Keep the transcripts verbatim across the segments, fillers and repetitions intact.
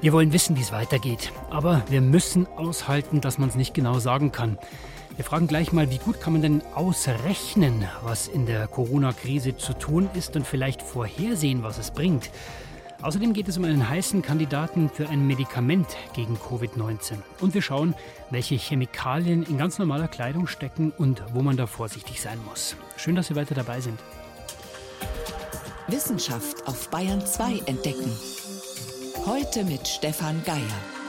Wir wollen wissen, wie es weitergeht. Aber wir müssen aushalten, dass man es nicht genau sagen kann. Wir fragen gleich mal, wie gut kann man denn ausrechnen, was in der Corona-Krise zu tun ist und vielleicht vorhersehen, was es bringt. Außerdem geht es um einen heißen Kandidaten für ein Medikament gegen Covid neunzehn. Und wir schauen, welche Chemikalien in ganz normaler Kleidung stecken und wo man da vorsichtig sein muss. Schön, dass Sie weiter dabei sind. Wissenschaft auf Bayern zwei entdecken. Heute mit Stefan Geier.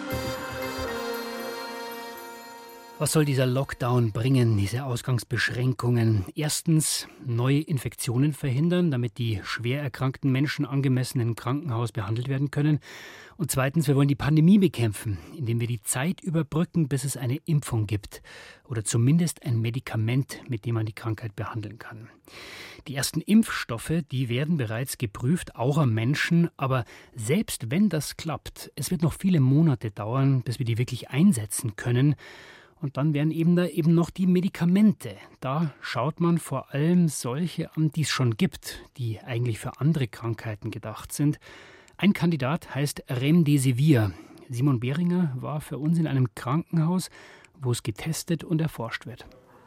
Was soll dieser Lockdown bringen, diese Ausgangsbeschränkungen? Erstens, neue Infektionen verhindern, damit die schwer erkrankten Menschen angemessen im Krankenhaus behandelt werden können. Und zweitens, wir wollen die Pandemie bekämpfen, indem wir die Zeit überbrücken, bis es eine Impfung gibt. Oder zumindest ein Medikament, mit dem man die Krankheit behandeln kann. Die ersten Impfstoffe, die werden bereits geprüft, auch am Menschen. Aber selbst wenn das klappt, es wird noch viele Monate dauern, bis wir die wirklich einsetzen können. Und dann wären eben da eben noch die Medikamente. Da schaut man vor allem solche an, die es schon gibt, die eigentlich für andere Krankheiten gedacht sind. Ein Kandidat heißt Remdesivir. Simon Behringer war für uns in einem Krankenhaus, wo es getestet und erforscht wird.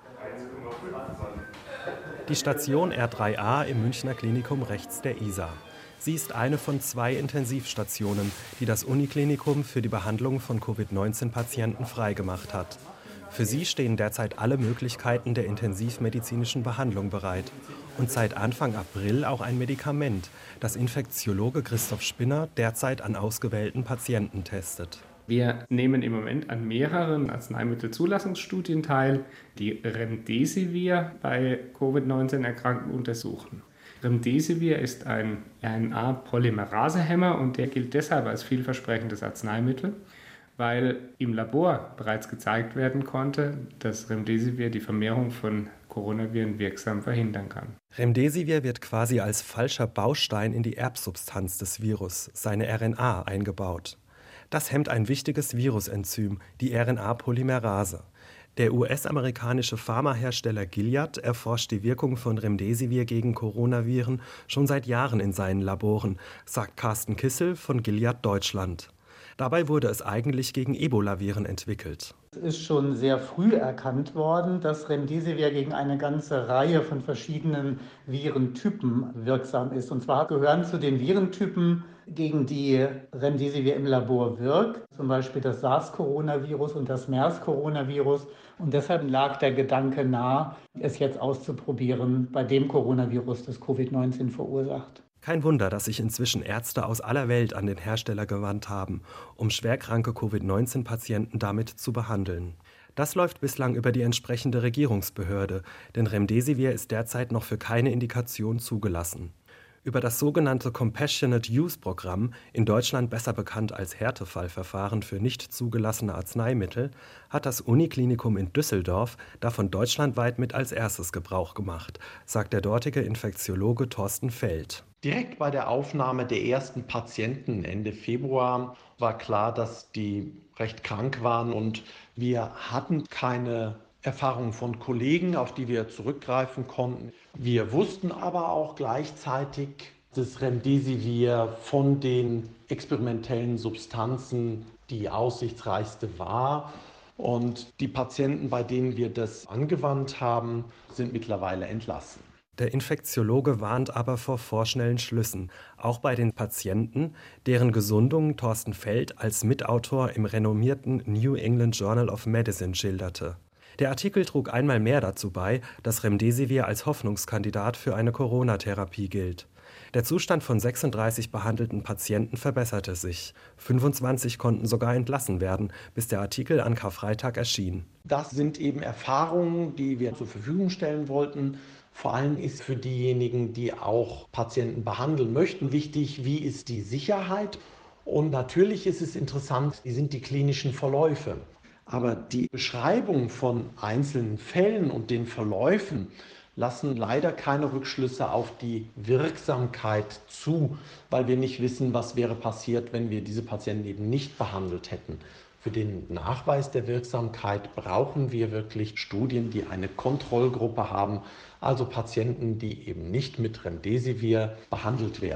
Die Station R drei A im Münchner Klinikum rechts der Isar. Sie ist eine von zwei Intensivstationen, die das Uniklinikum für die Behandlung von Covid neunzehn Patienten freigemacht hat. Für sie stehen derzeit alle Möglichkeiten der intensivmedizinischen Behandlung bereit. Und seit Anfang April auch ein Medikament, das Infektiologe Christoph Spinner derzeit an ausgewählten Patienten testet. Wir nehmen im Moment an mehreren Arzneimittelzulassungsstudien teil, die Remdesivir bei Covid neunzehn Erkrankten untersuchen. Remdesivir ist ein R N A-Polymerasehemmer und der gilt deshalb als vielversprechendes Arzneimittel, weil im Labor bereits gezeigt werden konnte, dass Remdesivir die Vermehrung von Coronaviren wirksam verhindern kann. Remdesivir wird quasi als falscher Baustein in die Erbsubstanz des Virus, seine R N A, eingebaut. Das hemmt ein wichtiges Virusenzym, die R N A-Polymerase. Der U S-amerikanische Pharmahersteller Gilead erforscht die Wirkung von Remdesivir gegen Coronaviren schon seit Jahren in seinen Laboren, sagt Carsten Kissel von Gilead Deutschland. Dabei wurde es eigentlich gegen Ebola-Viren entwickelt. Es ist schon sehr früh erkannt worden, dass Remdesivir gegen eine ganze Reihe von verschiedenen Virentypen wirksam ist. Und zwar gehören zu den Virentypen, gegen die Remdesivir im Labor wirkt, zum Beispiel das SARS-Coronavirus und das MERS-Coronavirus. Und deshalb lag der Gedanke nahe, es jetzt auszuprobieren bei dem Coronavirus, das Covid neunzehn verursacht. Kein Wunder, dass sich inzwischen Ärzte aus aller Welt an den Hersteller gewandt haben, um schwerkranke Covid neunzehn Patienten damit zu behandeln. Das läuft bislang über die entsprechende Regierungsbehörde, denn Remdesivir ist derzeit noch für keine Indikation zugelassen. Über das sogenannte Compassionate Use Programm, in Deutschland besser bekannt als Härtefallverfahren für nicht zugelassene Arzneimittel, hat das Uniklinikum in Düsseldorf davon deutschlandweit mit als erstes Gebrauch gemacht, sagt der dortige Infektiologe Thorsten Feld. Direkt bei der Aufnahme der ersten Patienten Ende Februar war klar, dass die recht krank waren und wir hatten keine Erfahrungen von Kollegen, auf die wir zurückgreifen konnten. Wir wussten aber auch gleichzeitig, dass Remdesivir von den experimentellen Substanzen die aussichtsreichste war. Und die Patienten, bei denen wir das angewandt haben, sind mittlerweile entlassen. Der Infektiologe warnt aber vor vorschnellen Schlüssen, auch bei den Patienten, deren Gesundung Thorsten Feld als Mitautor im renommierten New England Journal of Medicine schilderte. Der Artikel trug einmal mehr dazu bei, dass Remdesivir als Hoffnungskandidat für eine Corona-Therapie gilt. Der Zustand von sechsunddreißig behandelten Patienten verbesserte sich. fünfundzwanzig konnten sogar entlassen werden, bis der Artikel an Karfreitag erschien. Das sind eben Erfahrungen, die wir zur Verfügung stellen wollten. Vor allem ist für diejenigen, die auch Patienten behandeln möchten, wichtig, wie ist die Sicherheit. Und natürlich ist es interessant, wie sind die klinischen Verläufe. Aber die Beschreibung von einzelnen Fällen und den Verläufen lassen leider keine Rückschlüsse auf die Wirksamkeit zu, weil wir nicht wissen, was wäre passiert, wenn wir diese Patienten eben nicht behandelt hätten. Für den Nachweis der Wirksamkeit brauchen wir wirklich Studien, die eine Kontrollgruppe haben, also Patienten, die eben nicht mit Remdesivir behandelt werden.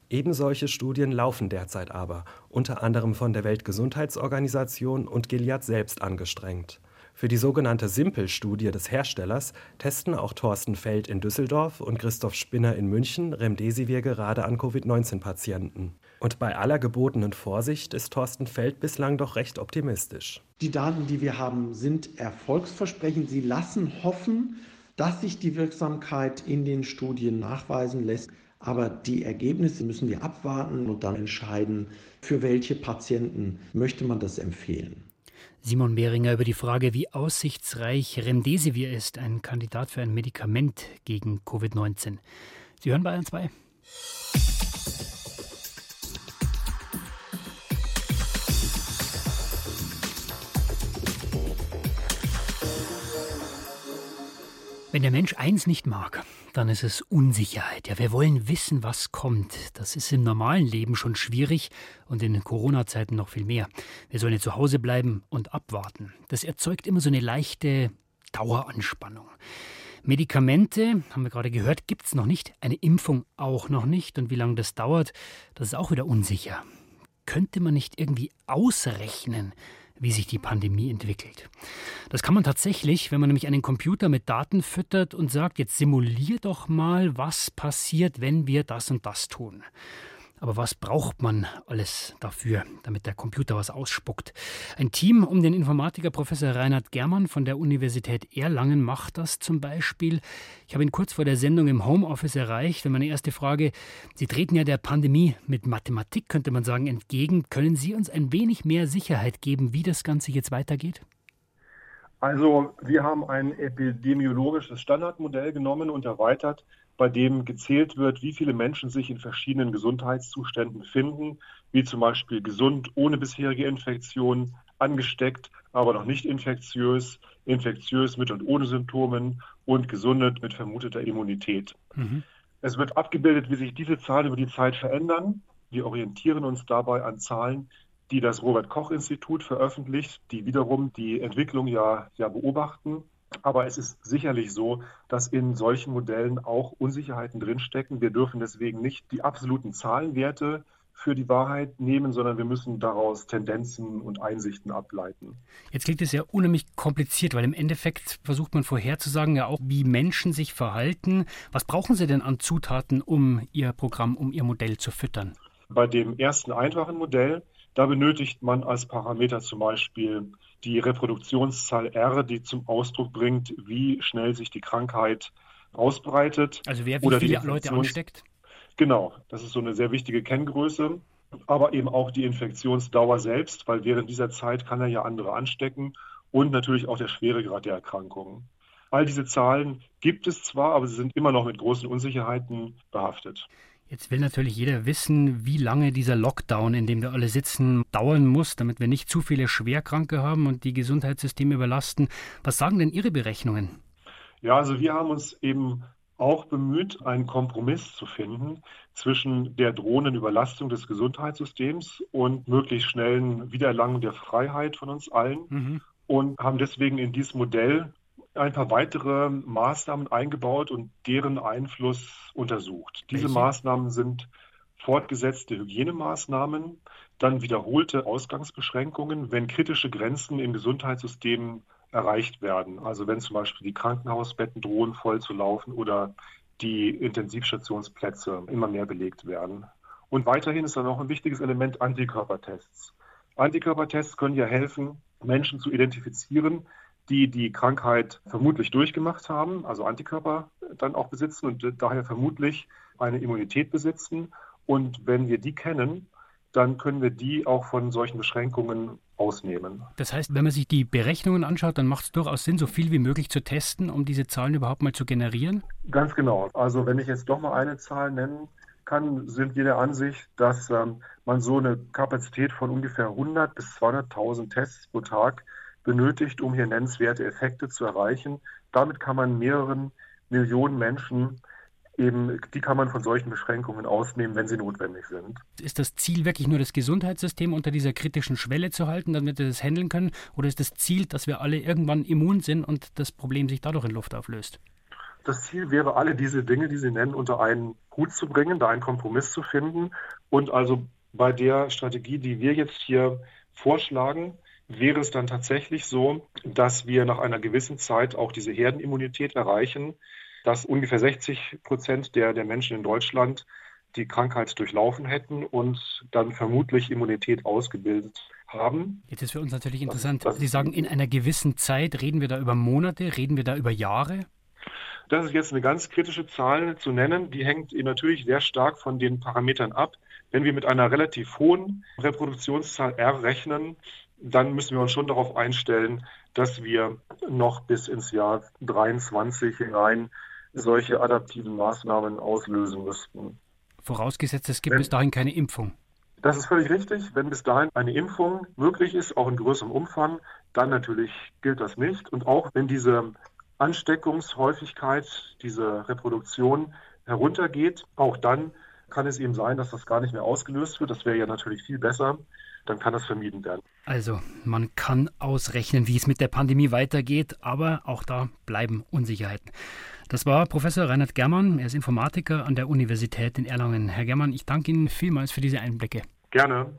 Ebensolche Studien laufen derzeit aber, unter anderem von der Weltgesundheitsorganisation und Gilead selbst angestrengt. Für die sogenannte Simpel-Studie des Herstellers testen auch Thorsten Feld in Düsseldorf und Christoph Spinner in München Remdesivir gerade an Covid neunzehn Patienten. Und bei aller gebotenen Vorsicht ist Thorsten Feld bislang doch recht optimistisch. Die Daten, die wir haben, sind erfolgsversprechend. Sie lassen hoffen, dass sich die Wirksamkeit in den Studien nachweisen lässt. Aber die Ergebnisse müssen wir abwarten und dann entscheiden, für welche Patienten möchte man das empfehlen. Simon Behringer über die Frage, wie aussichtsreich Remdesivir ist, ein Kandidat für ein Medikament gegen Covid neunzehn. Sie hören Bayern zwei. Wenn der Mensch eins nicht mag, dann ist es Unsicherheit. Ja, wir wollen wissen, was kommt. Das ist im normalen Leben schon schwierig und in Corona-Zeiten noch viel mehr. Wir sollen ja zu Hause bleiben und abwarten. Das erzeugt immer so eine leichte Daueranspannung. Medikamente, haben wir gerade gehört, gibt es noch nicht. Eine Impfung auch noch nicht. Und wie lange das dauert, das ist auch wieder unsicher. Könnte man nicht irgendwie ausrechnen, wie sich die Pandemie entwickelt? Das kann man tatsächlich, wenn man nämlich einen Computer mit Daten füttert und sagt, jetzt simulier doch mal, was passiert, wenn wir das und das tun. Aber was braucht man alles dafür, damit der Computer was ausspuckt? Ein Team um den Informatiker Professor Reinhard Germann von der Universität Erlangen macht das zum Beispiel. Ich habe ihn kurz vor der Sendung im Homeoffice erreicht. Und meine erste Frage: Sie treten ja der Pandemie mit Mathematik, könnte man sagen, entgegen. Können Sie uns ein wenig mehr Sicherheit geben, wie das Ganze jetzt weitergeht? Also wir haben ein epidemiologisches Standardmodell genommen und erweitert, bei dem gezählt wird, wie viele Menschen sich in verschiedenen Gesundheitszuständen befinden, wie zum Beispiel gesund, ohne bisherige Infektion, angesteckt, aber noch nicht infektiös, infektiös mit und ohne Symptomen und gesundet mit vermuteter Immunität. Mhm. Es wird abgebildet, wie sich diese Zahlen über die Zeit verändern. Wir orientieren uns dabei an Zahlen, die das Robert-Koch-Institut veröffentlicht, die wiederum die Entwicklung ja, ja beobachten. Aber es ist sicherlich so, dass in solchen Modellen auch Unsicherheiten drinstecken. Wir dürfen deswegen nicht die absoluten Zahlenwerte für die Wahrheit nehmen, sondern wir müssen daraus Tendenzen und Einsichten ableiten. Jetzt klingt es ja unheimlich kompliziert, weil im Endeffekt versucht man vorherzusagen, ja auch, wie Menschen sich verhalten. Was brauchen Sie denn an Zutaten, um Ihr Programm, um Ihr Modell zu füttern? Bei dem ersten einfachen Modell, da benötigt man als Parameter zum Beispiel die Reproduktionszahl R, die zum Ausdruck bringt, wie schnell sich die Krankheit ausbreitet. Also wer wie viele Leute ansteckt? Genau, das ist so eine sehr wichtige Kenngröße. Aber eben auch die Infektionsdauer selbst, weil während dieser Zeit kann er ja andere anstecken, und natürlich auch der Schweregrad der Erkrankung. All diese Zahlen gibt es zwar, aber sie sind immer noch mit großen Unsicherheiten behaftet. Jetzt will natürlich jeder wissen, wie lange dieser Lockdown, in dem wir alle sitzen, dauern muss, damit wir nicht zu viele Schwerkranke haben und die Gesundheitssysteme überlasten. Was sagen denn Ihre Berechnungen? Ja, also wir haben uns eben auch bemüht, einen Kompromiss zu finden zwischen der drohenden Überlastung des Gesundheitssystems und möglichst schnellen Wiedererlangung der Freiheit von uns allen, mhm. und haben deswegen in dieses Modell ein paar weitere Maßnahmen eingebaut und deren Einfluss untersucht. Diese Welche? Maßnahmen sind fortgesetzte Hygienemaßnahmen, dann wiederholte Ausgangsbeschränkungen, wenn kritische Grenzen im Gesundheitssystem erreicht werden. Also wenn zum Beispiel die Krankenhausbetten drohen voll zu laufen oder die Intensivstationsplätze immer mehr belegt werden. Und weiterhin ist dann noch ein wichtiges Element Antikörpertests. Antikörpertests können ja helfen, Menschen zu identifizieren, die die Krankheit vermutlich durchgemacht haben, also Antikörper dann auch besitzen und daher vermutlich eine Immunität besitzen. Und wenn wir die kennen, dann können wir die auch von solchen Beschränkungen ausnehmen. Das heißt, wenn man sich die Berechnungen anschaut, dann macht es durchaus Sinn, so viel wie möglich zu testen, um diese Zahlen überhaupt mal zu generieren? Ganz genau. Also wenn ich jetzt doch mal eine Zahl nennen kann, sind wir der Ansicht, dass ähm, man so eine Kapazität von ungefähr hundert bis zweihunderttausend Tests pro Tag benötigt, um hier nennenswerte Effekte zu erreichen. Damit kann man mehreren Millionen Menschen eben, die kann man von solchen Beschränkungen ausnehmen, wenn sie notwendig sind. Ist das Ziel wirklich nur, das Gesundheitssystem unter dieser kritischen Schwelle zu halten, damit wir das handeln können? Oder ist das Ziel, dass wir alle irgendwann immun sind und das Problem sich dadurch in Luft auflöst? Das Ziel wäre, alle diese Dinge, die Sie nennen, unter einen Hut zu bringen, da einen Kompromiss zu finden. Und also bei der Strategie, die wir jetzt hier vorschlagen, wäre es dann tatsächlich so, dass wir nach einer gewissen Zeit auch diese Herdenimmunität erreichen, dass ungefähr sechzig Prozent der, der Menschen in Deutschland die Krankheit durchlaufen hätten und dann vermutlich Immunität ausgebildet haben. Jetzt ist für uns natürlich interessant, das, das, Sie sagen, in einer gewissen Zeit, reden wir da über Monate, reden wir da über Jahre? Das ist jetzt eine ganz kritische Zahl zu nennen. Die hängt natürlich sehr stark von den Parametern ab. Wenn wir mit einer relativ hohen Reproduktionszahl R rechnen, dann müssen wir uns schon darauf einstellen, dass wir noch bis ins Jahr dreiundzwanzig hinein solche adaptiven Maßnahmen auslösen müssten. Vorausgesetzt, es gibt Wenn, bis dahin keine Impfung. Das ist völlig richtig. Wenn bis dahin eine Impfung möglich ist, auch in größerem Umfang, dann natürlich gilt das nicht. Und auch wenn diese Ansteckungshäufigkeit, diese Reproduktion heruntergeht, auch dann kann es eben sein, dass das gar nicht mehr ausgelöst wird. Das wäre ja natürlich viel besser. Dann kann das vermieden werden. Also, man kann ausrechnen, wie es mit der Pandemie weitergeht, aber auch da bleiben Unsicherheiten. Das war Professor Reinhard Germann. Er ist Informatiker an der Universität in Erlangen. Herr Germann, ich danke Ihnen vielmals für diese Einblicke. Gerne.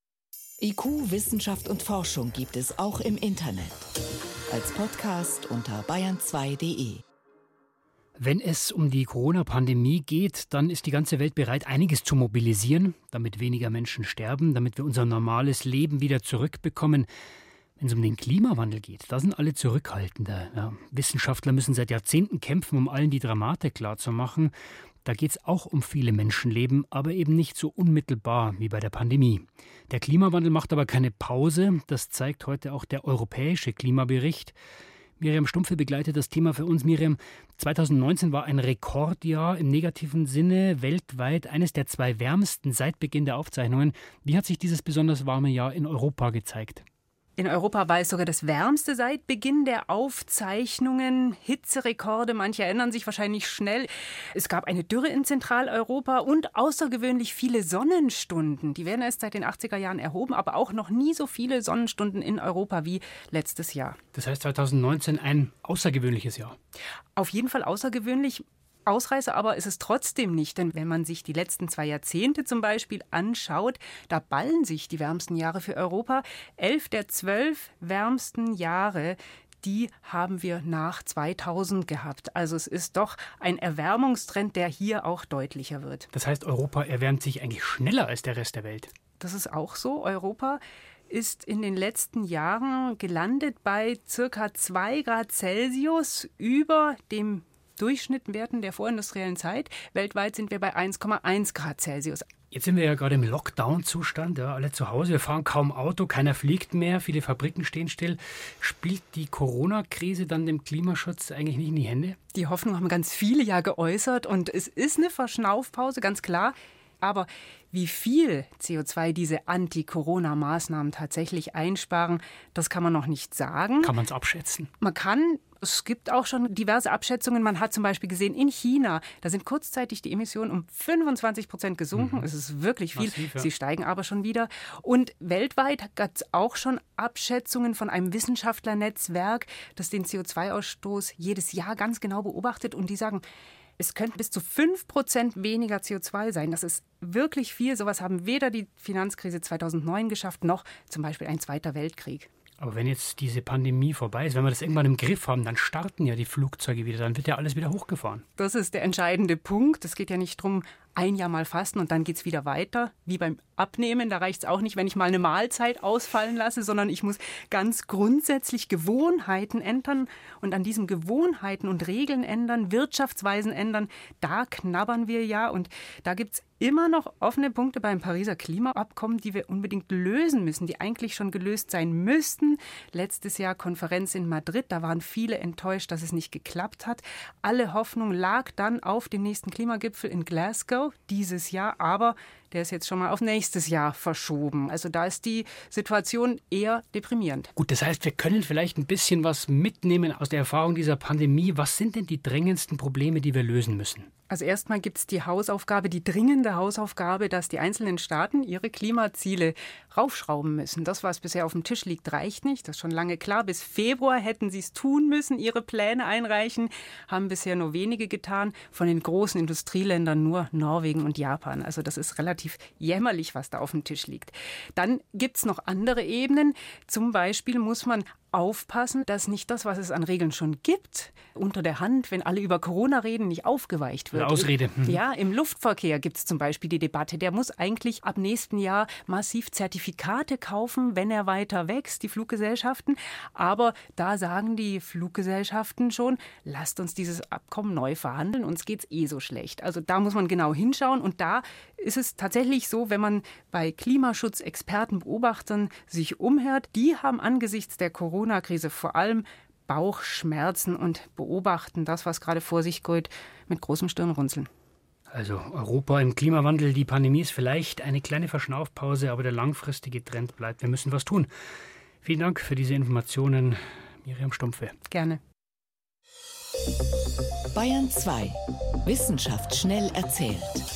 I Q, Wissenschaft und Forschung gibt es auch im Internet. Als Podcast unter bayern zwei punkt de. Wenn es um die Corona-Pandemie geht, dann ist die ganze Welt bereit, einiges zu mobilisieren, damit weniger Menschen sterben, damit wir unser normales Leben wieder zurückbekommen. Wenn es um den Klimawandel geht, da sind alle zurückhaltender. Ja, Wissenschaftler müssen seit Jahrzehnten kämpfen, um allen die Dramatik klarzumachen. Da geht es auch um viele Menschenleben, aber eben nicht so unmittelbar wie bei der Pandemie. Der Klimawandel macht aber keine Pause. Das zeigt heute auch der europäische Klimabericht. Miriam Stumpfe begleitet das Thema für uns. Miriam, zweitausendneunzehn war ein Rekordjahr im negativen Sinne, weltweit eines der zwei wärmsten seit Beginn der Aufzeichnungen. Wie hat sich dieses besonders warme Jahr in Europa gezeigt? In Europa war es sogar das wärmste seit Beginn der Aufzeichnungen. Hitzerekorde, manche erinnern sich wahrscheinlich schnell. Es gab eine Dürre in Zentraleuropa und außergewöhnlich viele Sonnenstunden. Die werden erst seit den achtziger Jahren erhoben, aber auch noch nie so viele Sonnenstunden in Europa wie letztes Jahr. Das heißt zweitausendneunzehn ein außergewöhnliches Jahr. Auf jeden Fall außergewöhnlich. Ausreißer aber ist es trotzdem nicht, denn wenn man sich die letzten zwei Jahrzehnte zum Beispiel anschaut, da ballen sich die wärmsten Jahre für Europa. Elf der zwölf wärmsten Jahre, die haben wir nach zweitausend gehabt. Also es ist doch ein Erwärmungstrend, der hier auch deutlicher wird. Das heißt, Europa erwärmt sich eigentlich schneller als der Rest der Welt. Das ist auch so. Europa ist in den letzten Jahren gelandet bei circa zwei Grad Celsius über dem Durchschnittwerten der vorindustriellen Zeit. Weltweit sind wir bei eins Komma eins Grad Celsius. Jetzt sind wir ja gerade im Lockdown-Zustand, ja, alle zu Hause. Wir fahren kaum Auto, keiner fliegt mehr, viele Fabriken stehen still. Spielt die Corona-Krise dann dem Klimaschutz eigentlich nicht in die Hände? Die Hoffnung haben ganz viele ja geäußert und es ist eine Verschnaufpause, ganz klar. Aber wie viel C O zwei diese Anti-Corona-Maßnahmen tatsächlich einsparen, das kann man noch nicht sagen. Kann man es abschätzen? Man kann. Es gibt auch schon diverse Abschätzungen. Man hat zum Beispiel gesehen, in China, da sind kurzzeitig die Emissionen um fünfundzwanzig Prozent gesunken. Mhm. Es ist wirklich viel. Massiv, ja. Sie steigen aber schon wieder. Und weltweit gab es auch schon Abschätzungen von einem Wissenschaftlernetzwerk, das den C O zwei Ausstoß jedes Jahr ganz genau beobachtet. Und die sagen, es könnten bis zu fünf Prozent weniger C O zwei sein. Das ist wirklich viel. Sowas haben weder die Finanzkrise zweitausendneun geschafft, noch zum Beispiel ein Zweiter Weltkrieg. Aber wenn jetzt diese Pandemie vorbei ist, wenn wir das irgendwann im Griff haben, dann starten ja die Flugzeuge wieder, dann wird ja alles wieder hochgefahren. Das ist der entscheidende Punkt. Es geht ja nicht darum, ein Jahr mal fasten und dann geht es wieder weiter. Wie beim Abnehmen, da reicht es auch nicht, wenn ich mal eine Mahlzeit ausfallen lasse, sondern ich muss ganz grundsätzlich Gewohnheiten ändern und an diesen Gewohnheiten und Regeln ändern, Wirtschaftsweisen ändern. Da knabbern wir ja und da gibt es immer noch offene Punkte beim Pariser Klimaabkommen, die wir unbedingt lösen müssen, die eigentlich schon gelöst sein müssten. Letztes Jahr Konferenz in Madrid, da waren viele enttäuscht, dass es nicht geklappt hat. Alle Hoffnung lag dann auf dem nächsten Klimagipfel in Glasgow dieses Jahr, aber der ist jetzt schon mal auf nächstes Jahr verschoben. Also da ist die Situation eher deprimierend. Gut, das heißt, wir können vielleicht ein bisschen was mitnehmen aus der Erfahrung dieser Pandemie. Was sind denn die drängendsten Probleme, die wir lösen müssen? Also erstmal gibt es die Hausaufgabe, die dringende Hausaufgabe, dass die einzelnen Staaten ihre Klimaziele raufschrauben müssen. Das, was bisher auf dem Tisch liegt, reicht nicht. Das ist schon lange klar. Bis Februar hätten sie es tun müssen, ihre Pläne einreichen. Haben bisher nur wenige getan. Von den großen Industrieländern nur Norwegen und Japan. Also das ist relativ jämmerlich, was da auf dem Tisch liegt. Dann gibt es noch andere Ebenen. Zum Beispiel muss man aufpassen, dass nicht das, was es an Regeln schon gibt, unter der Hand, wenn alle über Corona reden, nicht aufgeweicht wird. Eine Ausrede. Mhm. Ja, im Luftverkehr gibt es zum Beispiel die Debatte, der muss eigentlich ab nächsten Jahr massiv Zertifikate kaufen, wenn er weiter wächst, die Fluggesellschaften. Aber da sagen die Fluggesellschaften schon, lasst uns dieses Abkommen neu verhandeln, uns geht's eh so schlecht. Also da muss man genau hinschauen und da ist es tatsächlich so, wenn man bei Klimaschutzexperten, Beobachtern sich umhört, die haben angesichts der Corona-Krise vor allem Bauchschmerzen und beobachten das, was gerade vor sich geht, mit großem Stirnrunzeln. Also Europa im Klimawandel, die Pandemie ist vielleicht eine kleine Verschnaufpause, aber der langfristige Trend bleibt. Wir müssen was tun. Vielen Dank für diese Informationen, Miriam Stumpfe. Gerne. Bayern zwei. Wissenschaft schnell erzählt.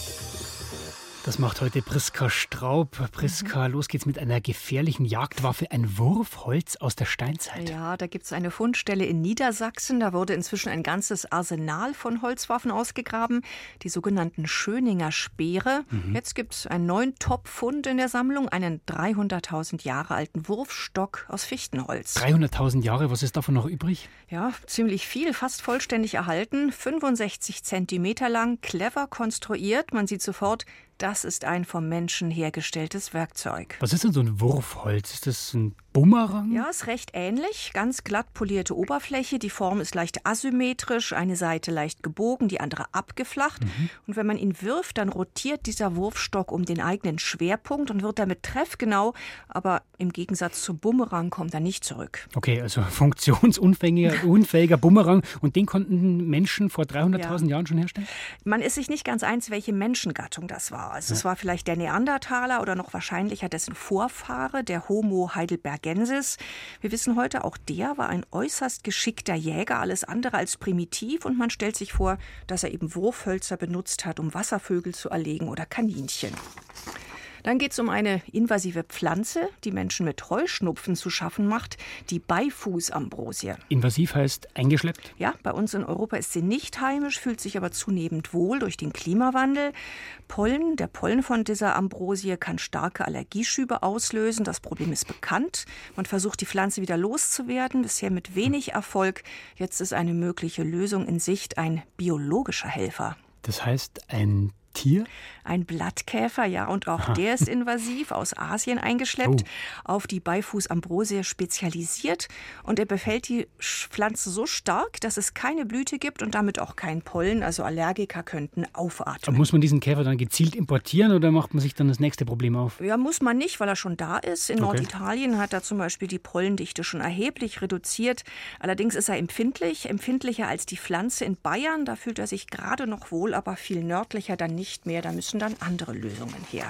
Das macht heute Priska Straub. Priska, mhm. los geht's mit einer gefährlichen Jagdwaffe, ein Wurfholz aus der Steinzeit. Ja, da gibt es eine Fundstelle in Niedersachsen. Da wurde inzwischen ein ganzes Arsenal von Holzwaffen ausgegraben, die sogenannten Schöninger Speere. Mhm. Jetzt gibt es einen neuen Top-Fund in der Sammlung, einen dreihunderttausend Jahre alten Wurfstock aus Fichtenholz. dreihunderttausend Jahre, was ist davon noch übrig? Ja, ziemlich viel, fast vollständig erhalten. fünfundsechzig Zentimeter lang, clever konstruiert. Man sieht sofort, das ist ein vom Menschen hergestelltes Werkzeug. Was ist denn so ein Wurfholz? Ist das ein Bumerang? Ja, ist recht ähnlich. Ganz glatt polierte Oberfläche. Die Form ist leicht asymmetrisch. Eine Seite leicht gebogen, die andere abgeflacht. Mhm. Und wenn man ihn wirft, dann rotiert dieser Wurfstock um den eigenen Schwerpunkt und wird damit treffgenau. Aber im Gegensatz zum Bumerang kommt er nicht zurück. Okay, also funktionsunfähiger unfähiger Bumerang. Und den konnten Menschen vor dreihunderttausend ja. Jahren schon herstellen? Man ist sich nicht ganz eins, welche Menschengattung das war. Also ja. es war vielleicht der Neandertaler oder noch wahrscheinlicher dessen Vorfahre, der Homo heidelbergensis. Wir wissen heute, auch der war ein äußerst geschickter Jäger, alles andere als primitiv. Und man stellt sich vor, dass er eben Wurfhölzer benutzt hat, um Wasservögel zu erlegen oder Kaninchen. Dann geht es um eine invasive Pflanze, die Menschen mit Heuschnupfen zu schaffen macht, die Beifußambrosie. Invasiv heißt eingeschleppt? Ja, bei uns in Europa ist sie nicht heimisch, fühlt sich aber zunehmend wohl durch den Klimawandel. Pollen, der Pollen von dieser Ambrosie kann starke Allergieschübe auslösen. Das Problem ist bekannt. Man versucht, die Pflanze wieder loszuwerden, bisher mit wenig Erfolg. Jetzt ist eine mögliche Lösung in Sicht, ein biologischer Helfer. Das heißt, ein Tier? Ein Blattkäfer, ja, und auch der ist invasiv, aus Asien eingeschleppt, oh. auf die Beifußambrosie spezialisiert. Und er befällt die Pflanze so stark, dass es keine Blüte gibt und damit auch kein Pollen. Also Allergiker könnten aufatmen. Aber muss man diesen Käfer dann gezielt importieren oder macht man sich dann das nächste Problem auf? Ja, muss man nicht, weil er schon da ist. In okay. Norditalien hat er zum Beispiel die Pollendichte schon erheblich reduziert. Allerdings ist er empfindlich, empfindlicher als die Pflanze in Bayern. Da fühlt er sich gerade noch wohl, aber viel nördlicher dann nicht mehr. Da müssen dann andere Lösungen her.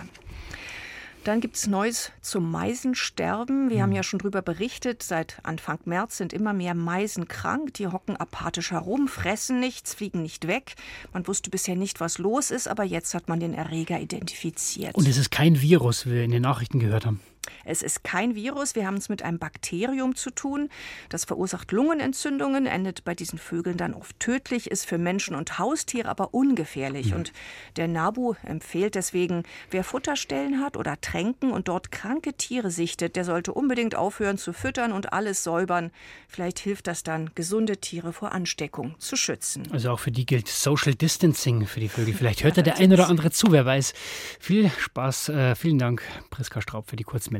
Dann gibt es Neues zum Meisensterben. Wir mhm. haben ja schon darüber berichtet, seit Anfang März sind immer mehr Meisen krank. Die hocken apathisch herum, fressen nichts, fliegen nicht weg. Man wusste bisher nicht, was los ist, aber jetzt hat man den Erreger identifiziert. Und es ist kein Virus, wie wir in den Nachrichten gehört haben. Es ist kein Virus, wir haben es mit einem Bakterium zu tun. Das verursacht Lungenentzündungen, endet bei diesen Vögeln dann oft tödlich, ist für Menschen und Haustiere aber ungefährlich. Mhm. Und der NABU empfiehlt deswegen, wer Futterstellen hat oder Tränken und dort kranke Tiere sichtet, der sollte unbedingt aufhören zu füttern und alles säubern. Vielleicht hilft das dann, gesunde Tiere vor Ansteckung zu schützen. Also auch für die gilt Social Distancing für die Vögel. Vielleicht hört ja der ein oder andere zu, wer weiß. Viel Spaß, äh, vielen Dank, Priska Straub, für die Kurzmeldung.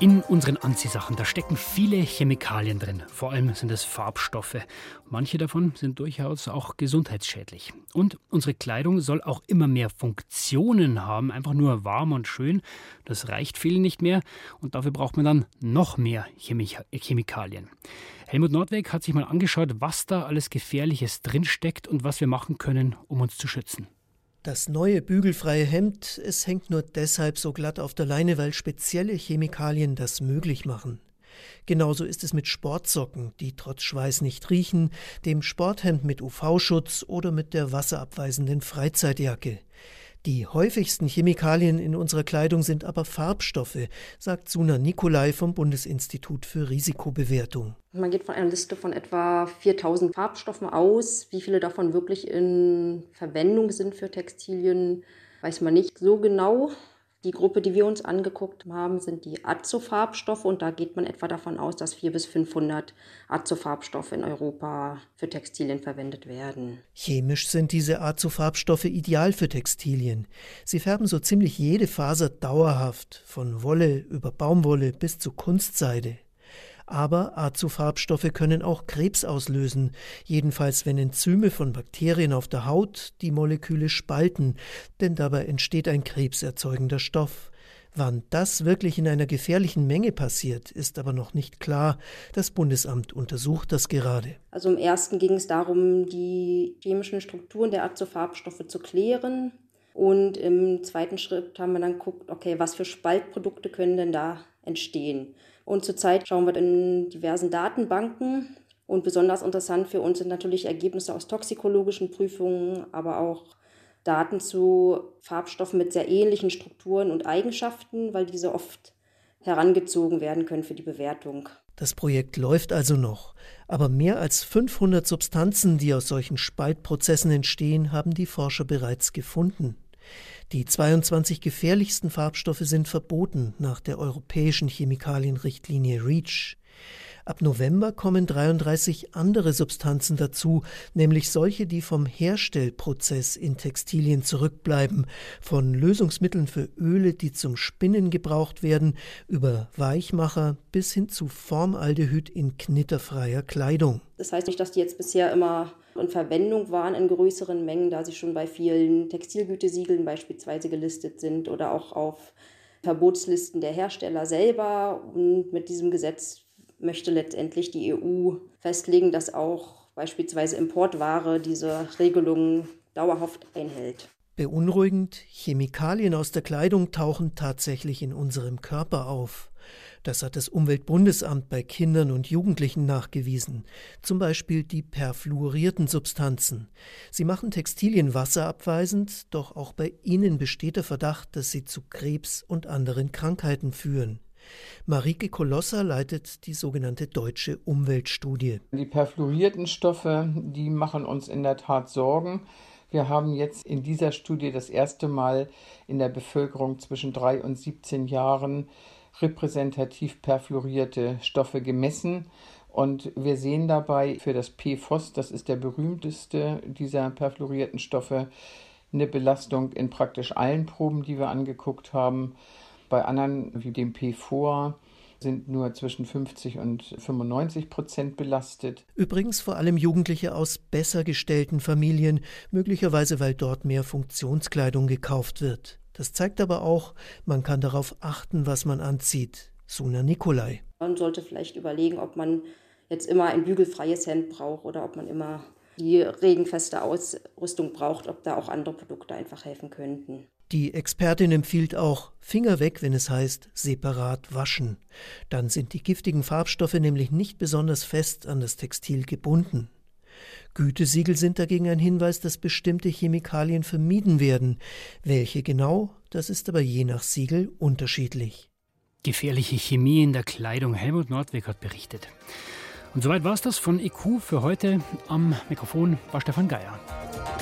In unseren Anziehsachen, da stecken viele Chemikalien drin. Vor allem sind es Farbstoffe. Manche davon sind durchaus auch gesundheitsschädlich. Und unsere Kleidung soll auch immer mehr Funktionen haben. Einfach nur warm und schön, das reicht vielen nicht mehr. Und dafür braucht man dann noch mehr Chemik- Chemikalien. Helmut Nordweg hat sich mal angeschaut, was da alles Gefährliches drinsteckt und was wir machen können, um uns zu schützen. Das neue bügelfreie Hemd, es hängt nur deshalb so glatt auf der Leine, weil spezielle Chemikalien das möglich machen. Genauso ist es mit Sportsocken, die trotz Schweiß nicht riechen, dem Sporthemd mit U V-Schutz oder mit der wasserabweisenden Freizeitjacke. Die häufigsten Chemikalien in unserer Kleidung sind aber Farbstoffe, sagt Suna Nicolai vom Bundesinstitut für Risikobewertung. Man geht von einer Liste von etwa viertausend Farbstoffen aus. Wie viele davon wirklich in Verwendung sind für Textilien, weiß man nicht so genau. Die Gruppe, die wir uns angeguckt haben, sind die Azofarbstoffe und da geht man etwa davon aus, dass vierhundert bis fünfhundert Azofarbstoffe in Europa für Textilien verwendet werden. Chemisch sind diese Azofarbstoffe ideal für Textilien. Sie färben so ziemlich jede Faser dauerhaft, von Wolle über Baumwolle bis zu Kunstseide. Aber Azofarbstoffe können auch Krebs auslösen, jedenfalls wenn Enzyme von Bakterien auf der Haut die Moleküle spalten, denn dabei entsteht ein krebserzeugender Stoff. Wann das wirklich in einer gefährlichen Menge passiert, ist aber noch nicht klar. Das Bundesamt untersucht das gerade. Also im ersten ging es darum, die chemischen Strukturen der Azofarbstoffe zu klären. Und im zweiten Schritt haben wir dann geguckt, okay, was für Spaltprodukte können denn da entstehen? Und zurzeit schauen wir in diversen Datenbanken. Und besonders interessant für uns sind natürlich Ergebnisse aus toxikologischen Prüfungen, aber auch Daten zu Farbstoffen mit sehr ähnlichen Strukturen und Eigenschaften, weil diese oft herangezogen werden können für die Bewertung. Das Projekt läuft also noch. Aber mehr als fünfhundert Substanzen, die aus solchen Spaltprozessen entstehen, haben die Forscher bereits gefunden. Die zweiundzwanzig gefährlichsten Farbstoffe sind verboten nach der europäischen Chemikalienrichtlinie REACH. Ab November kommen dreiunddreißig andere Substanzen dazu, nämlich solche, die vom Herstellprozess in Textilien zurückbleiben, von Lösungsmitteln für Öle, die zum Spinnen gebraucht werden, über Weichmacher bis hin zu Formaldehyd in knitterfreier Kleidung. Das heißt nicht, dass die jetzt bisher immer in Verwendung waren in größeren Mengen, da sie schon bei vielen Textilgütesiegeln beispielsweise gelistet sind oder auch auf Verbotslisten der Hersteller selber. Und mit diesem Gesetz möchte letztendlich die E U festlegen, dass auch beispielsweise Importware diese Regelungen dauerhaft einhält. Beunruhigend, Chemikalien aus der Kleidung tauchen tatsächlich in unserem Körper auf. Das hat das Umweltbundesamt bei Kindern und Jugendlichen nachgewiesen. Zum Beispiel die perfluorierten Substanzen. Sie machen Textilien wasserabweisend, doch auch bei ihnen besteht der Verdacht, dass sie zu Krebs und anderen Krankheiten führen. Marike Kolosser leitet die sogenannte Deutsche Umweltstudie. Die perfluorierten Stoffe, die machen uns in der Tat Sorgen. Wir haben jetzt in dieser Studie das erste Mal in der Bevölkerung zwischen drei und siebzehn Jahren repräsentativ perfluorierte Stoffe gemessen. Und wir sehen dabei für das P F O S, das ist der berühmteste dieser perfluorierten Stoffe, eine Belastung in praktisch allen Proben, die wir angeguckt haben. Bei anderen, wie dem P F O A, sind nur zwischen fünfzig und fünfundneunzig Prozent belastet. Übrigens vor allem Jugendliche aus besser gestellten Familien, möglicherweise weil dort mehr Funktionskleidung gekauft wird. Das zeigt aber auch, man kann darauf achten, was man anzieht. Suna Nicolai. Man sollte vielleicht überlegen, ob man jetzt immer ein bügelfreies Hemd braucht oder ob man immer die regenfeste Ausrüstung braucht, ob da auch andere Produkte einfach helfen könnten. Die Expertin empfiehlt auch, Finger weg, wenn es heißt, separat waschen. Dann sind die giftigen Farbstoffe nämlich nicht besonders fest an das Textil gebunden. Gütesiegel sind dagegen ein Hinweis, dass bestimmte Chemikalien vermieden werden. Welche genau, das ist aber je nach Siegel unterschiedlich. Gefährliche Chemie in der Kleidung. Helmut Nordweg hat berichtet. Und soweit war es das von E Q für heute. Am Mikrofon war Stefan Geier.